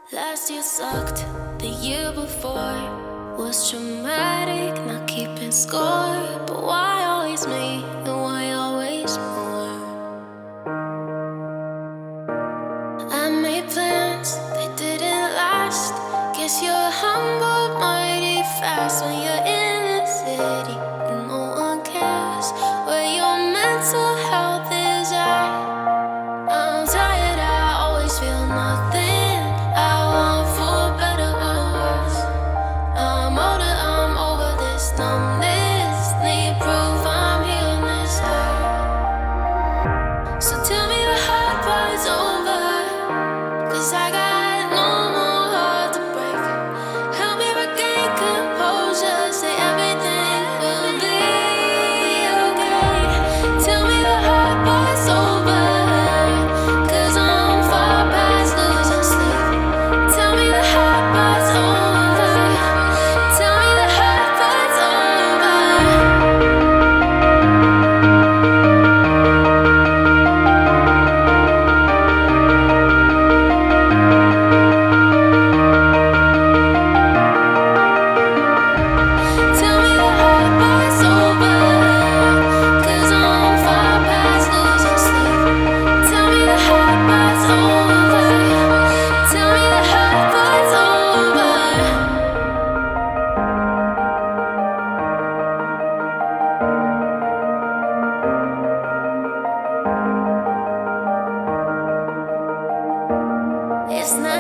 Last year sucked, the year before was traumatic, not keeping score. But why always me, and why always more? I made plans, they didn't last. Guess you're humbled mighty fast when you're in a city and no one cares where your mental health is at. I'm tired, I always feel nothing. I want for better or worse. I'm older, I'm over this numbness. Need proof I'm healing this hurt. So tell me the hard part's over, 'cause I got no more heart to break. Help me regain composure, say everything will be okay. Tell me the hard part's over, 'cause I'm far past losing sleep. Tell me the hard part's over. Tell me the hard part's over. Tell me the hard part's over, 'cause I'm far past losing sleep. Tell me the hard part's over. Tell me the hard part's over. It's not